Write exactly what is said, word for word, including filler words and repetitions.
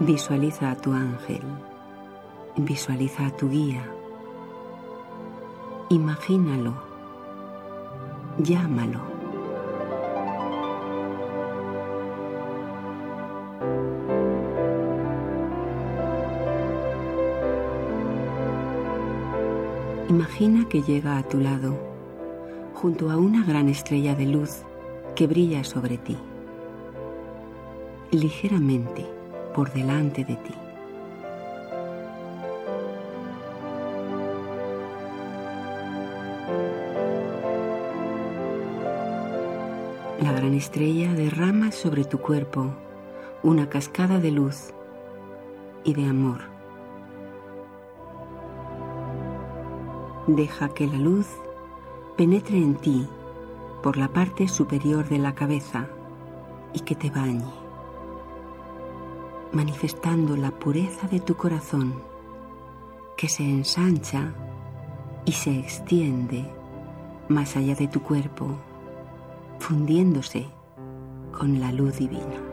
Visualiza a tu ángel, visualiza a tu guía, imagínalo, llámalo. Imagina que llega a tu lado, junto a una gran estrella de luz que brilla sobre ti, ligeramente por delante de ti. La gran estrella derrama sobre tu cuerpo una cascada de luz y de amor. Deja que la luz penetre en ti por la parte superior de la cabeza y que te bañe, manifestando la pureza de tu corazón, que se ensancha y se extiende más allá de tu cuerpo, fundiéndose con la luz divina.